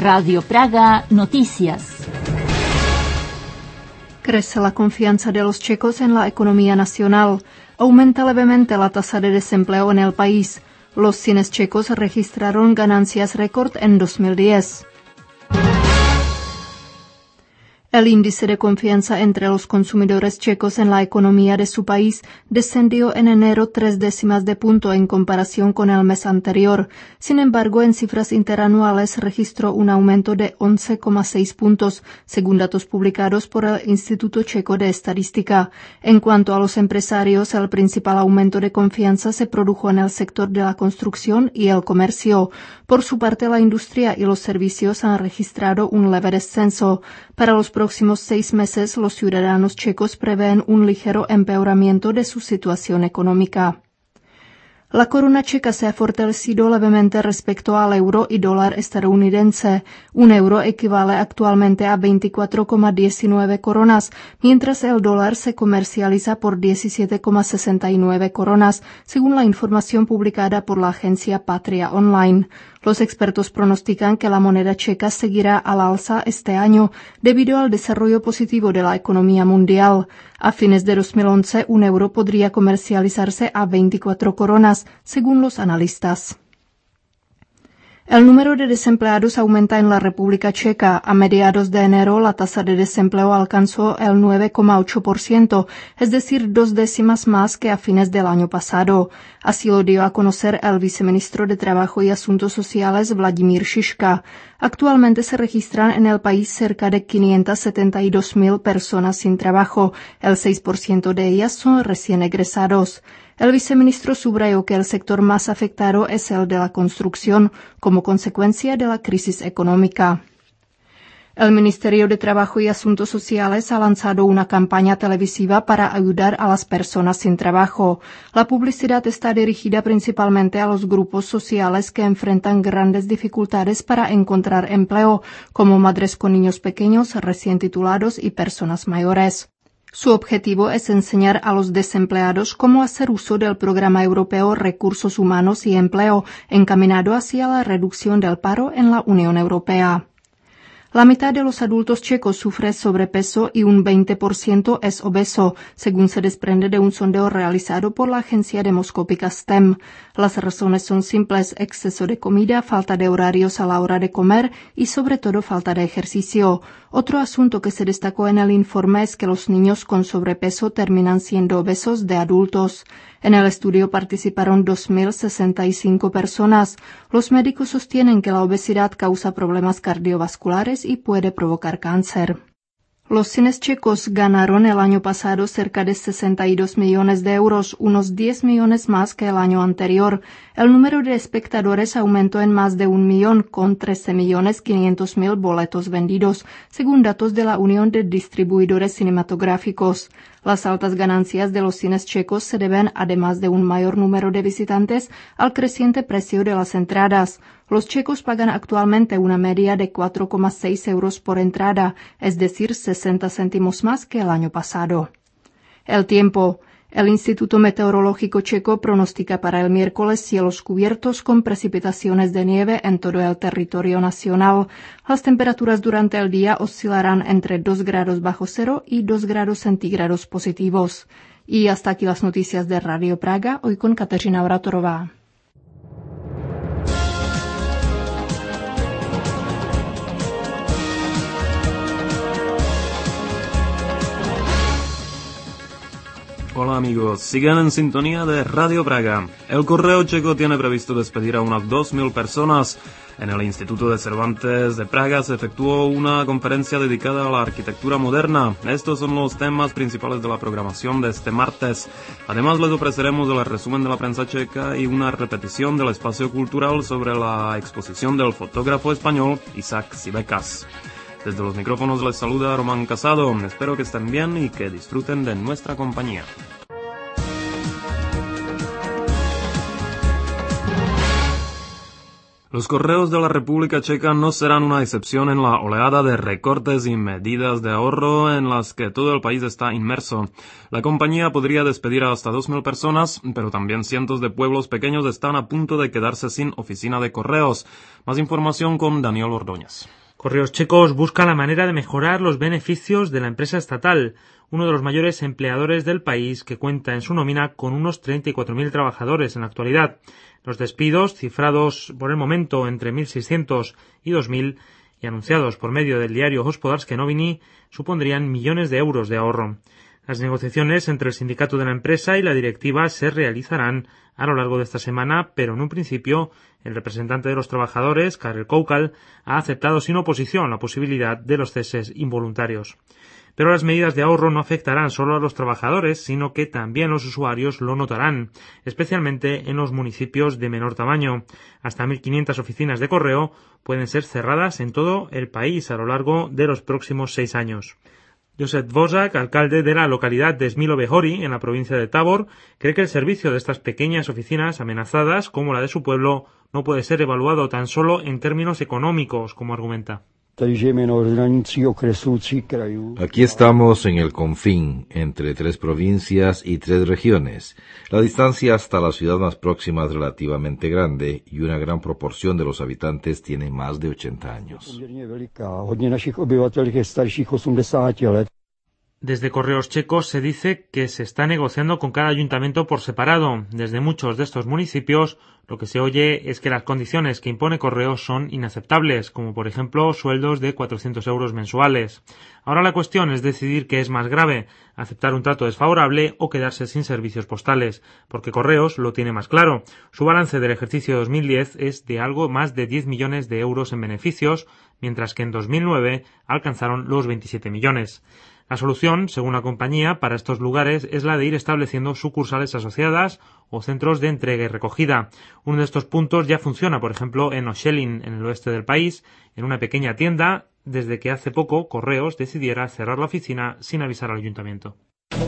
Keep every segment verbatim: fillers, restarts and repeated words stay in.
Radio Praga Noticias. Crece la confianza de los checos en la economía nacional. Aumenta levemente la tasa de desempleo en el país. Los cines checos registraron ganancias récord en dos mil diez. El índice de confianza entre los consumidores checos en la economía de su país descendió en enero tres décimas de punto en comparación con el mes anterior. Sin embargo, en cifras interanuales registró un aumento de once coma seis puntos, según datos publicados por el Instituto Checo de Estadística. En cuanto a los empresarios, el principal aumento de confianza se produjo en el sector de la construcción y el comercio. Por su parte, la industria y los servicios han registrado un leve descenso. Para los próximos seis meses, los ciudadanos checos prevén un ligero empeoramiento de su situación económica. La corona checa se ha fortalecido levemente respecto al euro y dólar estadounidense. Un euro equivale actualmente a veinticuatro coma diecinueve coronas, mientras el dólar se comercializa por diecisiete coma sesenta y nueve coronas, según la información publicada por la agencia Patria Online. Los expertos pronostican que la moneda checa seguirá al alza este año debido al desarrollo positivo de la economía mundial. A fines de dos mil once, un euro podría comercializarse a veinticuatro coronas, según los analistas. El número de desempleados aumenta en la República Checa. A mediados de enero, la tasa de desempleo alcanzó el nueve coma ocho por ciento, es decir, dos décimas más que a fines del año pasado. Así lo dio a conocer el viceministro de Trabajo y Asuntos Sociales Vladimír Šiška. Actualmente se registran en el país cerca de quinientas setenta y dos mil personas sin trabajo. El seis por ciento de ellas son recién egresados. El viceministro subrayó que el sector más afectado es el de la construcción, como consecuencia de la crisis económica. El Ministerio de Trabajo y Asuntos Sociales ha lanzado una campaña televisiva para ayudar a las personas sin trabajo. La publicidad está dirigida principalmente a los grupos sociales que enfrentan grandes dificultades para encontrar empleo, como madres con niños pequeños, recién titulados y personas mayores. Su objetivo es enseñar a los desempleados cómo hacer uso del Programa Europeo Recursos Humanos y Empleo, encaminado hacia la reducción del paro en la Unión Europea. La mitad de los adultos checos sufre sobrepeso y un veinte por ciento es obeso, según se desprende de un sondeo realizado por la agencia demoscópica S T E M. Las razones son simples: exceso de comida, falta de horarios a la hora de comer y sobre todo falta de ejercicio. Otro asunto que se destacó en el informe es que los niños con sobrepeso terminan siendo obesos de adultos. En el estudio participaron dos mil sesenta y cinco personas. Los médicos sostienen que la obesidad causa problemas cardiovasculares y puede provocar cáncer. Los cines checos ganaron el año pasado cerca de sesenta y dos millones de euros, unos diez millones más que el año anterior. El número de espectadores aumentó en más de un millón, con trece millones quinientos mil boletos vendidos, según datos de la Unión de Distribuidores Cinematográficos. Las altas ganancias de los cines checos se deben, además de un mayor número de visitantes, al creciente precio de las entradas. Los checos pagan actualmente una media de cuatro coma seis euros por entrada, es decir, sesenta céntimos más que el año pasado. El tiempo. El Instituto Meteorológico Checo pronostica para el miércoles cielos cubiertos con precipitaciones de nieve en todo el territorio nacional. Las temperaturas durante el día oscilarán entre dos grados bajo cero y dos grados centígrados positivos. Y hasta aquí las noticias de Radio Praga, hoy con Kateřina Oratorová. Hola amigos, sigan en sintonía de Radio Praga. El Correo Checo tiene previsto despedir a unas dos mil personas. En el Instituto de Cervantes de Praga se efectuó una conferencia dedicada a la arquitectura moderna. Estos son los temas principales de la programación de este martes. Además les ofreceremos el resumen de la prensa checa y una repetición del espacio cultural sobre la exposición del fotógrafo español Isaac Sibecas. Desde los micrófonos les saluda Román Casado. Espero que estén bien y que disfruten de nuestra compañía. Los correos de la República Checa no serán una excepción en la oleada de recortes y medidas de ahorro en las que todo el país está inmerso. La compañía podría despedir a hasta dos mil personas, pero también cientos de pueblos pequeños están a punto de quedarse sin oficina de correos. Más información con Daniel Ordóñez. Correos Checos busca la manera de mejorar los beneficios de la empresa estatal, uno de los mayores empleadores del país, que cuenta en su nómina con unos treinta y cuatro mil trabajadores en la actualidad. Los despidos, cifrados por el momento entre mil seiscientos y dos mil y anunciados por medio del diario Hospodarské noviny, supondrían millones de euros de ahorro. Las negociaciones entre el sindicato de la empresa y la directiva se realizarán a lo largo de esta semana, pero en un principio el representante de los trabajadores, Karel Koukal, ha aceptado sin oposición la posibilidad de los ceses involuntarios. Pero las medidas de ahorro no afectarán solo a los trabajadores, sino que también los usuarios lo notarán, especialmente en los municipios de menor tamaño. Hasta mil quinientas oficinas de correo pueden ser cerradas en todo el país a lo largo de los próximos seis años. Josef Dvořák, alcalde de la localidad de Smilové-Hory, en la provincia de Tábor, cree que el servicio de estas pequeñas oficinas amenazadas, como la de su pueblo, no puede ser evaluado tan solo en términos económicos, como argumenta. Aquí estamos en el confín, entre tres provincias y tres regiones. La distancia hasta la ciudad más próxima es relativamente grande y una gran proporción de los habitantes tiene más de ochenta años. Desde Correos Checos se dice que se está negociando con cada ayuntamiento por separado. Desde muchos de estos municipios lo que se oye es que las condiciones que impone Correos son inaceptables, como por ejemplo sueldos de cuatrocientos euros mensuales. Ahora la cuestión es decidir qué es más grave, aceptar un trato desfavorable o quedarse sin servicios postales, porque Correos lo tiene más claro. Su balance del ejercicio dos mil diez es de algo más de diez millones de euros en beneficios, mientras que en dos mil nueve alcanzaron los veintisiete millones. La solución, según la compañía, para estos lugares es la de ir estableciendo sucursales asociadas o centros de entrega y recogida. Uno de estos puntos ya funciona, por ejemplo, en Ošelin, en el oeste del país, en una pequeña tienda, desde que hace poco Correos decidiera cerrar la oficina sin avisar al ayuntamiento.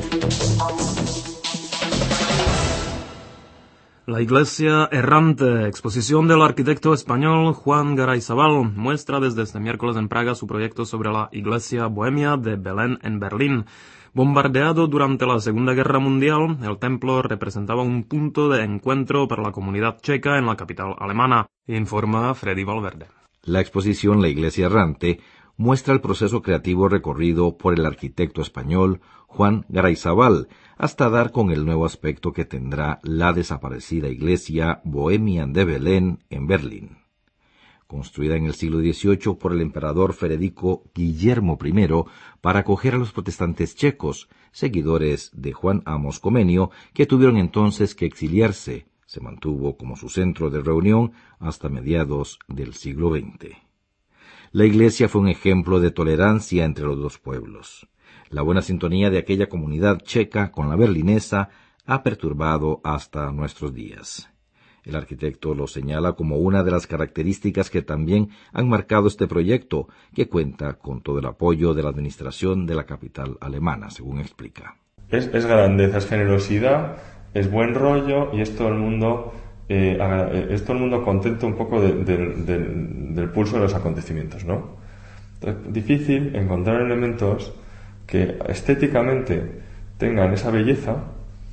La Iglesia Errante, exposición del arquitecto español Juan Garayzábal, muestra desde este miércoles en Praga su proyecto sobre la Iglesia Bohemia de Belén en Berlín. Bombardeado durante la Segunda Guerra Mundial, el templo representaba un punto de encuentro para la comunidad checa en la capital alemana, informa Freddy Valverde. La exposición La Iglesia Errante muestra el proceso creativo recorrido por el arquitecto español Juan Garayzábal, hasta dar con el nuevo aspecto que tendrá la desaparecida iglesia Bohemia de Belén en Berlín. Construida en el siglo dieciocho por el emperador Federico Guillermo primero para acoger a los protestantes checos, seguidores de Juan Amos Comenius, que tuvieron entonces que exiliarse, se mantuvo como su centro de reunión hasta mediados del siglo veinte. La iglesia fue un ejemplo de tolerancia entre los dos pueblos. La buena sintonía de aquella comunidad checa con la berlinesa ha perturbado hasta nuestros días. El arquitecto lo señala como una de las características que también han marcado este proyecto, que cuenta con todo el apoyo de la administración de la capital alemana, según explica. Es, es grandeza, es generosidad, es buen rollo y es todo el mundo, eh, es todo el mundo contento un poco de, de, de, del pulso de los acontecimientos, ¿no? Es difícil encontrar elementos que estéticamente tengan esa belleza,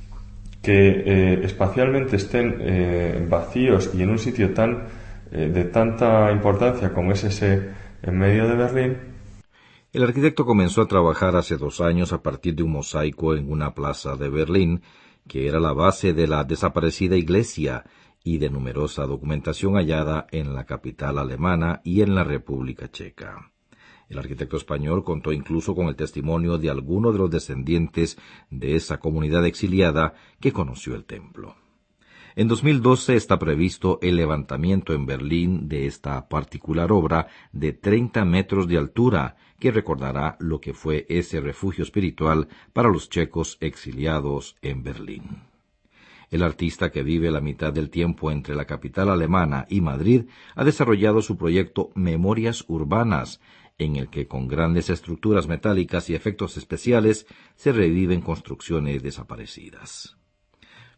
que eh, espacialmente estén eh, vacíos y en un sitio tan eh, de tanta importancia como es ese en medio de Berlín. El arquitecto comenzó a trabajar hace dos años a partir de un mosaico en una plaza de Berlín, que era la base de la desaparecida iglesia y de numerosa documentación hallada en la capital alemana y en la República Checa. El arquitecto español contó incluso con el testimonio de algunos de los descendientes de esa comunidad exiliada que conoció el templo. En dos mil doce está previsto el levantamiento en Berlín de esta particular obra de treinta metros de altura, que recordará lo que fue ese refugio espiritual para los checos exiliados en Berlín. El artista, que vive la mitad del tiempo entre la capital alemana y Madrid, ha desarrollado su proyecto Memorias Urbanas, en el que con grandes estructuras metálicas y efectos especiales se reviven construcciones desaparecidas.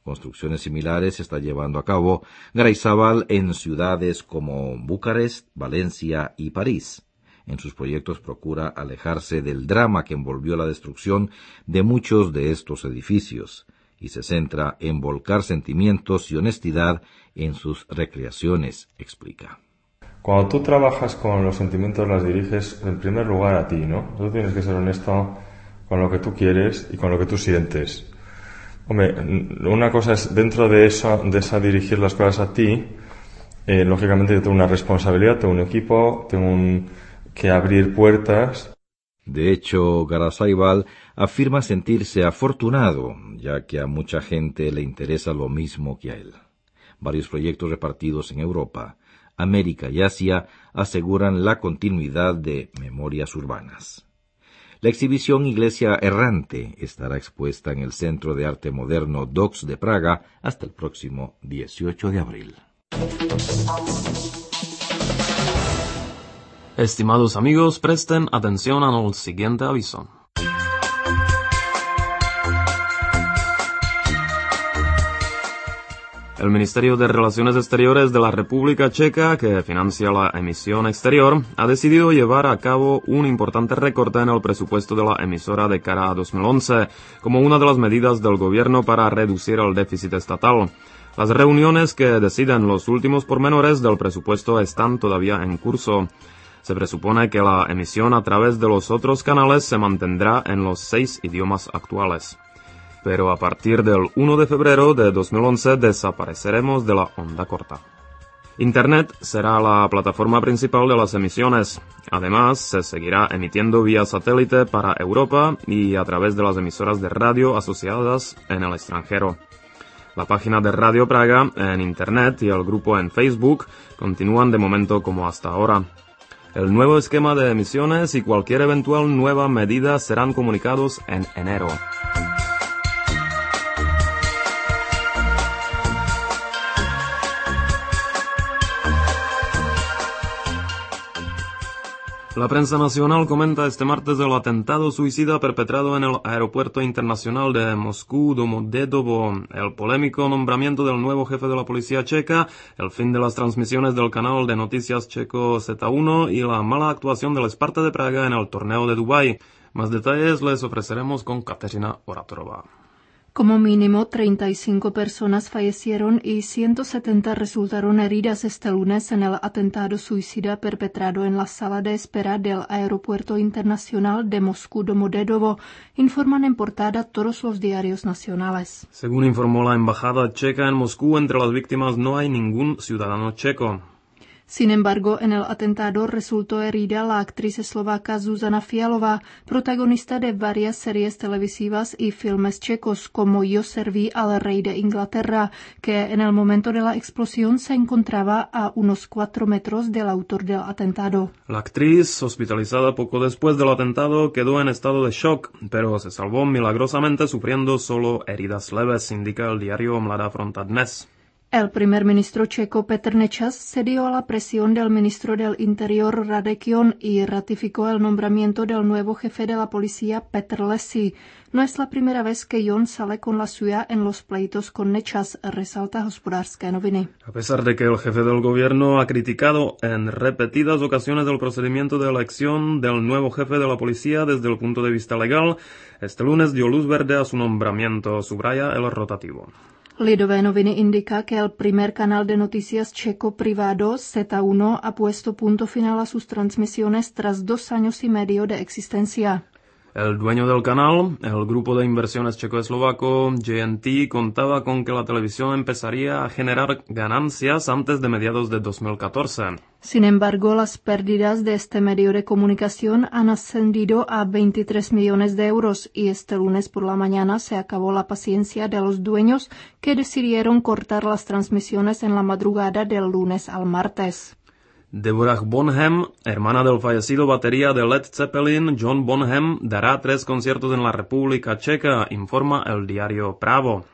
Construcciones similares está llevando a cabo Garayzábal en ciudades como Bucarest, Valencia y París. En sus proyectos procura alejarse del drama que envolvió la destrucción de muchos de estos edificios y se centra en volcar sentimientos y honestidad en sus recreaciones, explica. Cuando tú trabajas con los sentimientos, las diriges en primer lugar a ti, ¿no? Tú tienes que ser honesto con lo que tú quieres y con lo que tú sientes. Hombre, una cosa es, dentro de eso, de esa dirigir las cosas a ti, eh, lógicamente yo tengo una responsabilidad, tengo un equipo, tengo un, que abrir puertas. De hecho, Garayzábal afirma sentirse afortunado, ya que a mucha gente le interesa lo mismo que a él. Varios proyectos repartidos en Europa, América y Asia aseguran la continuidad de Memorias Urbanas. La exhibición Iglesia Errante estará expuesta en el Centro de Arte Moderno D O X de Praga hasta el próximo dieciocho de abril. Estimados amigos, presten atención al siguiente aviso. El Ministerio de Relaciones Exteriores de la República Checa, que financia la emisión exterior, ha decidido llevar a cabo un importante recorte en el presupuesto de la emisora de cara a dos mil once, como una de las medidas del gobierno para reducir el déficit estatal. Las reuniones que deciden los últimos pormenores del presupuesto están todavía en curso. Se presupone que la emisión a través de los otros canales se mantendrá en los seis idiomas actuales. Pero a partir del uno de febrero de dos mil once desapareceremos de la onda corta. Internet será la plataforma principal de las emisiones. Además, se seguirá emitiendo vía satélite para Europa y a través de las emisoras de radio asociadas en el extranjero. La página de Radio Praga en Internet y el grupo en Facebook continúan de momento como hasta ahora. El nuevo esquema de emisiones y cualquier eventual nueva medida serán comunicados en enero. La prensa nacional comenta este martes el atentado suicida perpetrado en el aeropuerto internacional de Moscú Domodedovo, el polémico nombramiento del nuevo jefe de la policía checa, el fin de las transmisiones del canal de noticias checo Z uno y la mala actuación del Sparta de Praga en el torneo de Dubái. Más detalles les ofreceremos con Kateřina Oratorova. Como mínimo treinta y cinco personas fallecieron y ciento setenta resultaron heridas este lunes en el atentado suicida perpetrado en la sala de espera del Aeropuerto Internacional de Moscú Domodedovo, informan en portada todos los diarios nacionales. Según informó la embajada checa en Moscú, entre las víctimas no hay ningún ciudadano checo. Sin embargo, en el atentado resultó herida la actriz eslovaca Zuzana Fialová, protagonista de varias series televisivas y filmes checos como Yo serví al rey de Inglaterra, que en el momento de la explosión se encontraba a unos cuatro metros del autor del atentado. La actriz, hospitalizada poco después del atentado, quedó en estado de shock, pero se salvó milagrosamente sufriendo solo heridas leves, indica el diario Mladá Fronta Dnes. El primer ministro checo Petr Nečas cedió a la presión del ministro del Interior Radek Jon y ratificó el nombramiento del nuevo jefe de la policía Petr Lesi. No es la primera vez que Jon sale con la suya en los pleitos con Nečas, resalta Hospodářské noviny. A pesar de que el jefe del gobierno ha criticado en repetidas ocasiones el procedimiento de elección del nuevo jefe de la policía desde el punto de vista legal, este lunes dio luz verde a su nombramiento, subraya el rotativo. Lidové noviny indica que el primer canal de noticias checo privado Z uno ha puesto punto final a sus transmisiones tras dos años y medio de existencia. El dueño del canal, el grupo de inversiones checo-eslovaco J N T, contaba con que la televisión empezaría a generar ganancias antes de mediados de dos mil catorce. Sin embargo, las pérdidas de este medio de comunicación han ascendido a veintitrés millones de euros y este lunes por la mañana se acabó la paciencia de los dueños que decidieron cortar las transmisiones en la madrugada del lunes al martes. Deborah Bonham, hermana del fallecido batería de Led Zeppelin, John Bonham, dará tres conciertos en la República Checa, informa el diario Právo.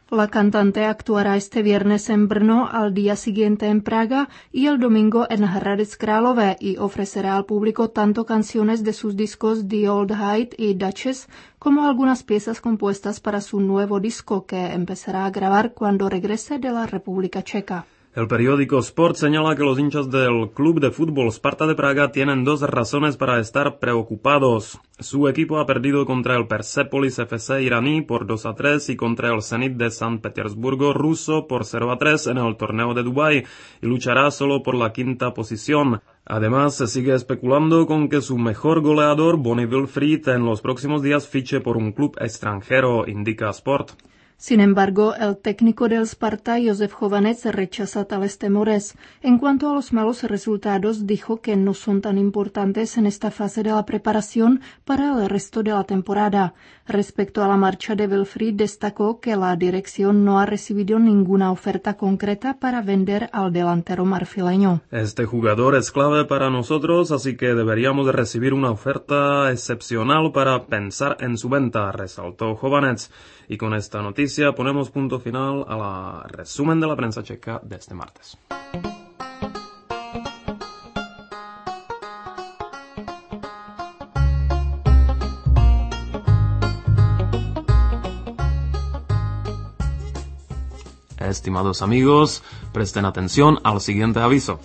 La cantante actuará este viernes en Brno, al día siguiente en Praga y el domingo en Hradec Králové y ofrecerá al público tanto canciones de sus discos The Old Height y Duchess como algunas piezas compuestas para su nuevo disco que empezará a grabar cuando regrese de la República Checa. El periódico Sport señala que los hinchas del club de fútbol Sparta de Praga tienen dos razones para estar preocupados. Su equipo ha perdido contra el Persepolis F C iraní por dos a tres y contra el Zenit de San Petersburgo ruso por cero a tres en el torneo de Dubái y luchará solo por la quinta posición. Además, se sigue especulando con que su mejor goleador, Bonnie Wilfried, en los próximos días fiche por un club extranjero, indica Sport. Sin embargo, el técnico del Sparta, Josef Chovanec, rechaza tales temores. En cuanto a los malos resultados, dijo que no son tan importantes en esta fase de la preparación para el resto de la temporada. Respecto a la marcha de Wilfried, destacó que la dirección no ha recibido ninguna oferta concreta para vender al delantero marfileño. Este jugador es clave para nosotros, así que deberíamos recibir una oferta excepcional para pensar en su venta, resaltó Chovanec. Y con esta noticia ponemos punto final a la resumen de la prensa checa de este martes. Estimados amigos, presten atención al siguiente aviso.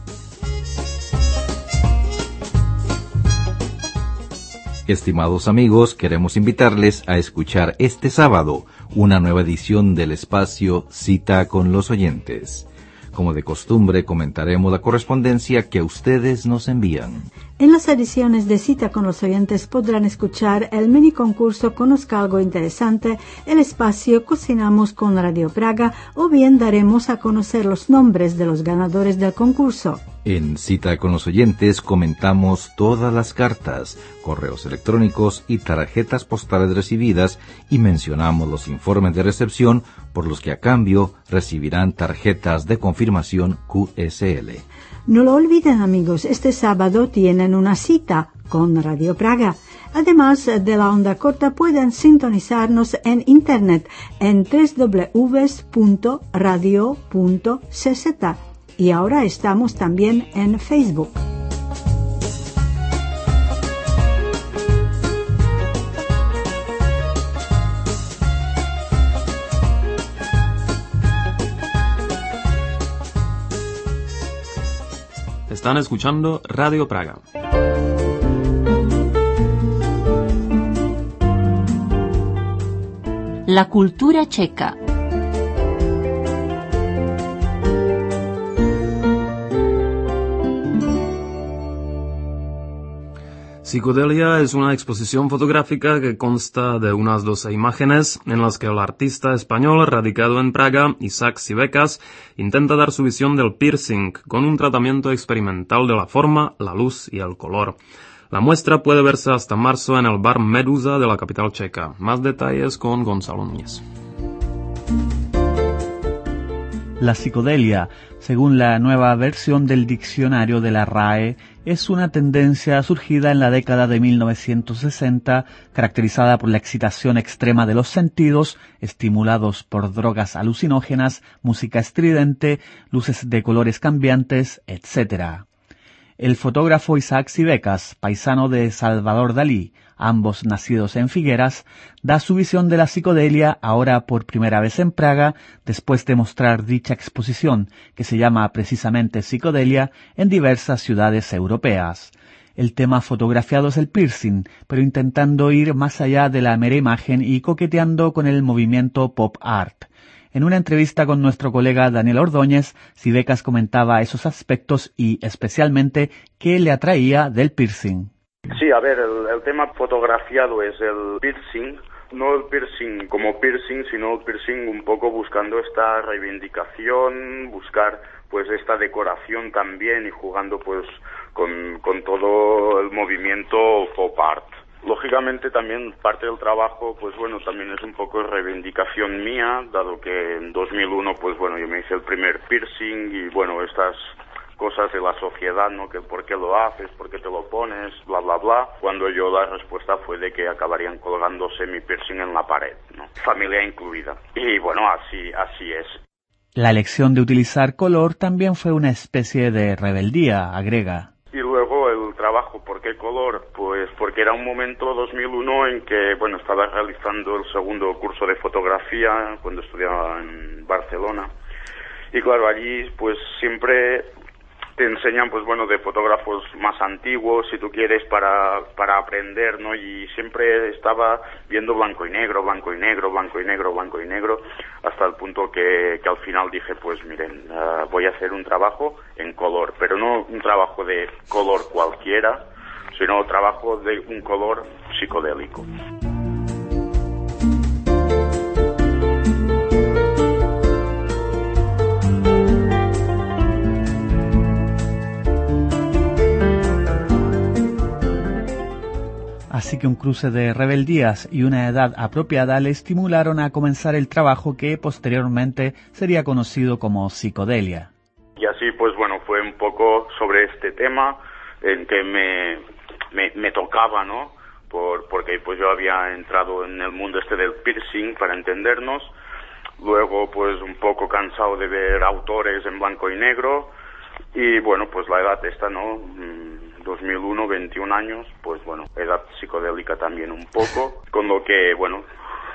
Estimados amigos, queremos invitarles a escuchar este sábado una nueva edición del espacio Cita con los oyentes. Como de costumbre, comentaremos la correspondencia que ustedes nos envían. En las ediciones de Cita con los oyentes podrán escuchar el mini concurso Conozca algo interesante, el espacio Cocinamos con Radio Praga o bien daremos a conocer los nombres de los ganadores del concurso. En Cita con los oyentes comentamos todas las cartas, correos electrónicos y tarjetas postales recibidas y mencionamos los informes de recepción por los que a cambio recibirán tarjetas de confirmación Q S L. No lo olviden amigos, este sábado tienen una cita con Radio Praga. Además de la onda corta pueden sintonizarnos en internet en doble u doble u doble u punto radio punto c z. Y ahora estamos también en Facebook. Están escuchando Radio Praga. La cultura checa. Psicodelia es una exposición fotográfica que consta de unas doce imágenes en las que el artista español radicado en Praga, Isaac Sivecas, intenta dar su visión del piercing con un tratamiento experimental de la forma, la luz y el color. La muestra puede verse hasta marzo en el bar Medusa de la capital checa. Más detalles con Gonzalo Núñez. La psicodelia, según la nueva versión del diccionario de la R A E, es una tendencia surgida en la década de mil novecientos sesenta, caracterizada por la excitación extrema de los sentidos, estimulados por drogas alucinógenas, música estridente, luces de colores cambiantes, etcétera. El fotógrafo Isaac Sivecas, paisano de Salvador Dalí, ambos nacidos en Figueras, da su visión de la psicodelia ahora por primera vez en Praga, después de mostrar dicha exposición, que se llama precisamente Psicodelia, en diversas ciudades europeas. El tema fotografiado es el piercing, pero intentando ir más allá de la mera imagen y coqueteando con el movimiento pop art. En una entrevista con nuestro colega Daniel Ordóñez, Sivecas comentaba esos aspectos y, especialmente, qué le atraía del piercing. Sí, a ver, el, el tema fotografiado es el piercing, no el piercing como piercing, sino el piercing un poco buscando esta reivindicación, buscar pues esta decoración también y jugando pues con, con todo el movimiento pop art. Lógicamente también parte del trabajo, pues bueno, también es un poco reivindicación mía, dado que en dos mil uno, pues bueno, yo me hice el primer piercing y bueno, estas cosas de la sociedad, ¿no? Que por qué lo haces, por qué te lo pones, bla, bla, bla. Cuando yo la respuesta fue de que acabarían colgándose mi piercing en la pared, ¿no? Familia incluida. Y bueno, así, así es. La elección de utilizar color también fue una especie de rebeldía, agrega. Y luego el trabajo, ¿por qué color? Pues porque era un momento, dos mil uno, en que, bueno, estaba realizando el segundo curso de fotografía cuando estudiaba en Barcelona. Y claro, allí pues siempre te enseñan, pues bueno, de fotógrafos más antiguos, si tú quieres, para, para aprender, ¿no? Y siempre estaba viendo blanco y negro, blanco y negro, blanco y negro, blanco y negro, hasta el punto que, que al final dije, pues miren, uh, voy a hacer un trabajo en color, pero no un trabajo de color cualquiera, sino trabajo de un color psicodélico. Así que un cruce de rebeldías y una edad apropiada le estimularon a comenzar el trabajo que posteriormente sería conocido como psicodelia. Y así, pues bueno, fue un poco sobre este tema en que me, me, me tocaba, ¿no? Por, porque pues yo había entrado en el mundo este del piercing, para entendernos. Luego, pues un poco cansado de ver autores en blanco y negro. Y bueno, pues la edad esta, ¿no? dos mil uno, veintiún años, pues bueno, edad psicodélica también un poco, con lo que, bueno,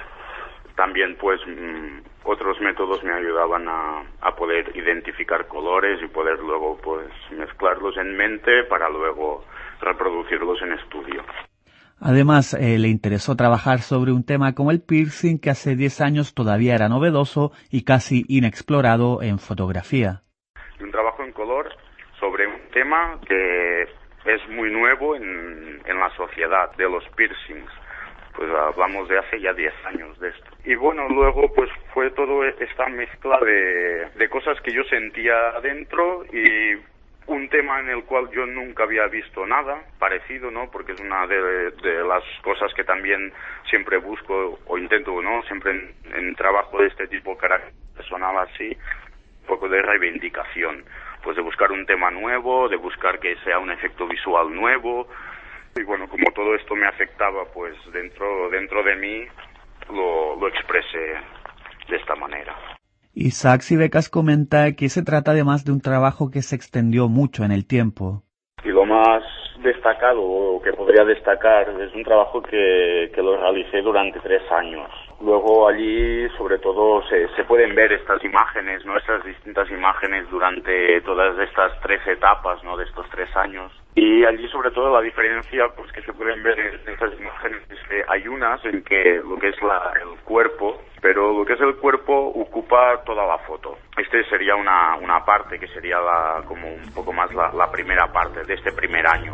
también pues mmm, otros métodos me ayudaban a, a poder identificar colores y poder luego pues mezclarlos en mente para luego reproducirlos en estudio. Además, eh, le interesó trabajar sobre un tema como el piercing, que hace diez años todavía era novedoso y casi inexplorado en fotografía. Y un trabajo en color sobre un tema que es muy nuevo en, en la sociedad, de los piercings. Pues hablamos de hace ya diez años de esto. Y bueno, luego pues fue todo esta mezcla de, de cosas que yo sentía adentro y un tema en el cual yo nunca había visto nada parecido, ¿no? Porque es una de, de las cosas que también siempre busco o intento, ¿no? Siempre en, en trabajo de este tipo, carácter personal así, un poco de reivindicación. Pues de buscar un tema nuevo, de buscar que sea un efecto visual nuevo. Y bueno, como todo esto me afectaba, pues dentro dentro de mí lo, lo expresé de esta manera. Isaac Sivecas comenta que se trata además de un trabajo que se extendió mucho en el tiempo. Y lo más destacado, o que podría destacar, es un trabajo que, que lo realicé durante tres años. Luego allí, sobre todo, se, se pueden ver estas imágenes, ¿no? Estas distintas imágenes durante todas estas tres etapas, ¿no? De estos tres años. Y allí, sobre todo, la diferencia, pues, que se pueden ver en estas imágenes es que hay unas en que lo que es la, el cuerpo, pero lo que es el cuerpo ocupa toda la foto. Este sería una, una parte que sería la, como un poco más la, la primera parte de este primer año.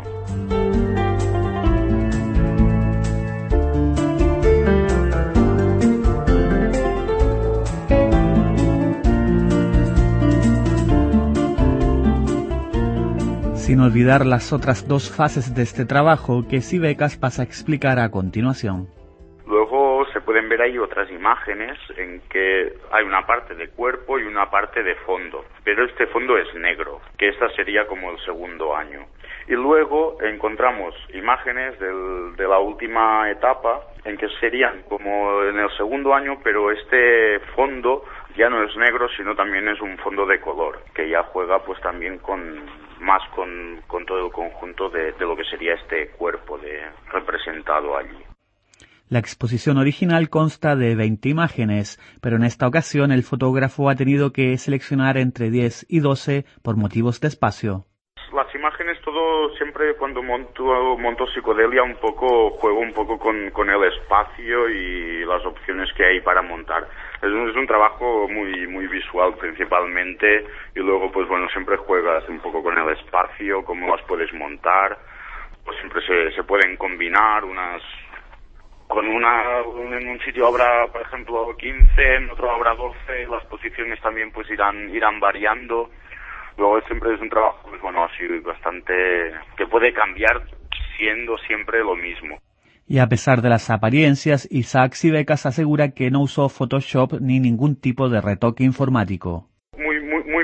Sin olvidar las otras dos fases de este trabajo que Sivecas pasa a explicar a continuación. Luego se pueden ver ahí otras imágenes en que hay una parte de cuerpo y una parte de fondo, pero este fondo es negro, que esta sería como el segundo año. Y luego encontramos imágenes del, de la última etapa en que serían como en el segundo año, pero este fondo ya no es negro, sino también es un fondo de color, que ya juega pues también con más con, con todo el conjunto de, de lo que sería este cuerpo de, representado allí. La exposición original consta de veinte imágenes, pero en esta ocasión el fotógrafo ha tenido que seleccionar entre diez y doce por motivos de espacio. Las imágenes, todo siempre cuando monto, monto psicodelia un poco, juego un poco con, con el espacio y las opciones que hay para montar. Es un, es un trabajo muy muy visual principalmente y luego pues bueno, siempre juegas un poco con el espacio, cómo las puedes montar, pues siempre se, se pueden combinar unas... Con una, en un sitio habrá, por ejemplo, quince, en otro habrá doce, las posiciones también pues irán irán variando. Luego siempre es un trabajo, pues bueno, así bastante, que puede cambiar siendo siempre lo mismo. Y a pesar de las apariencias, Isaac Sivecas asegura que no usó Photoshop ni ningún tipo de retoque informático. Muy muy muy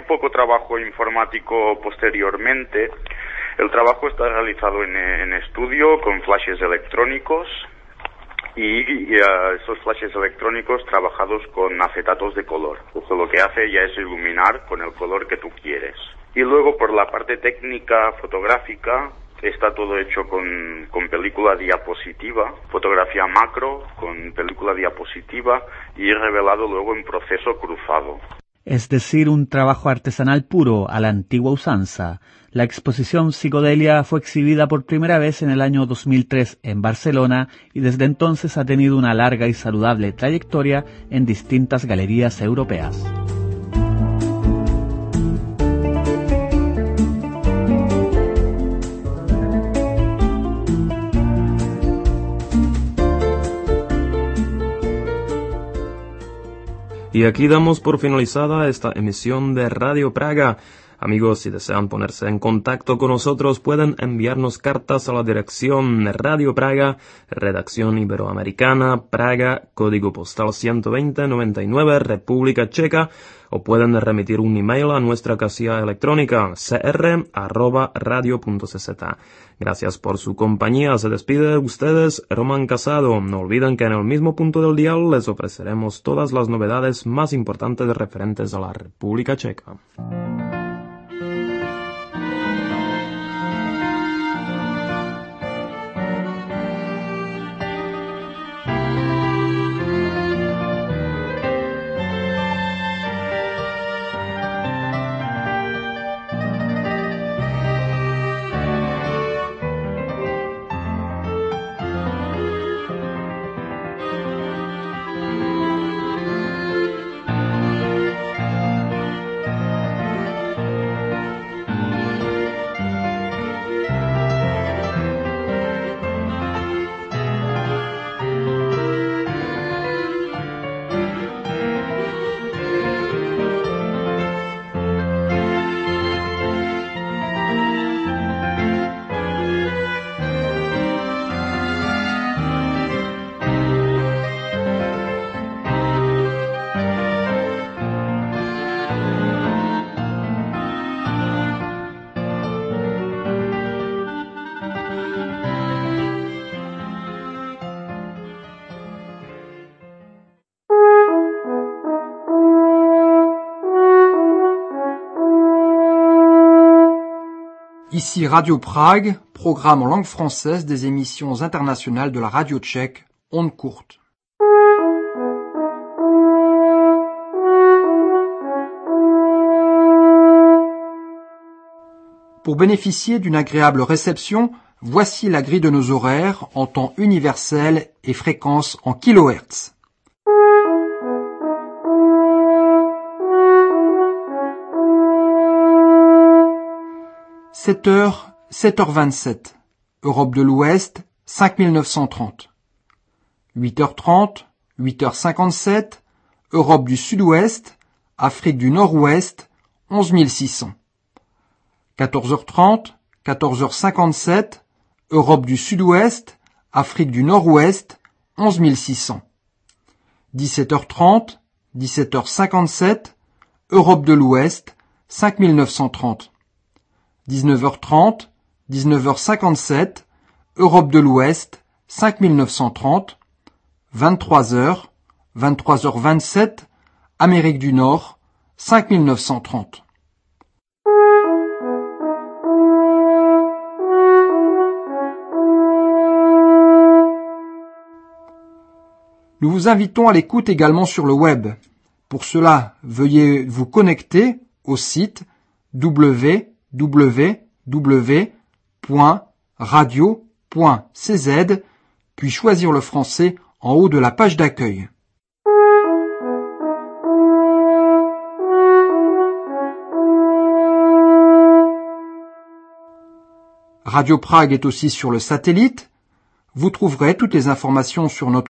poco trabajo informático posteriormente. El trabajo está realizado en, en estudio con flashes electrónicos y, y uh, esos flashes electrónicos trabajados con acetatos de color. Eso lo que hace ya es iluminar con el color que tú quieres. Y luego por la parte técnica fotográfica está todo hecho con, con película diapositiva, fotografía macro con película diapositiva y revelado luego en proceso cruzado. Es decir, un trabajo artesanal puro a la antigua usanza. La exposición Psicodelia fue exhibida por primera vez en el año dos mil tres en Barcelona y desde entonces ha tenido una larga y saludable trayectoria en distintas galerías europeas. Y aquí damos por finalizada esta emisión de Radio Praga. Amigos, si desean ponerse en contacto con nosotros, pueden enviarnos cartas a la dirección Radio Praga, Redacción Iberoamericana, Praga, código postal ciento veinte noventa y nueve, República Checa, o pueden remitir un email a nuestra casilla electrónica c r arroba radio punto c z. Gracias por su compañía. Se despide de ustedes Román Casado. No olviden que en el mismo punto del dial les ofreceremos todas las novedades más importantes referentes a la República Checa. Ici Radio Prague, programme en langue française des émissions internationales de la radio tchèque, ondes courtes. Pour bénéficier d'une agréable réception, voici la grille de nos horaires en temps universel et fréquence en kilohertz. sept heures, sept heures vingt-sept. Europe de l'Ouest, cinq mille neuf cent trente. huit heures trente, huit heures cinquante-sept. Europe du Sud-Ouest, Afrique du Nord-Ouest, onze mille six cents. quatorze heures trente, quatorze heures cinquante-sept. Europe du Sud-Ouest, Afrique du Nord-Ouest, onze mille six cents. dix-sept heures trente, dix-sept heures cinquante-sept. Europe de l'Ouest, cinq mille neuf cent trente. dix-neuf heures trente, dix-neuf heures cinquante-sept, Europe de l'Ouest, cinq mille neuf cent trente, vingt-trois heures, vingt-trois heures vingt-sept, Amérique du Nord, cinq mille neuf cent trente. Nous vous invitons à l'écoute également sur le web. Pour cela, veuillez vous connecter au site w w w point radio point c z, puis choisir le français en haut de la page d'accueil. Radio Prague est aussi sur le satellite. Vous trouverez toutes les informations sur notre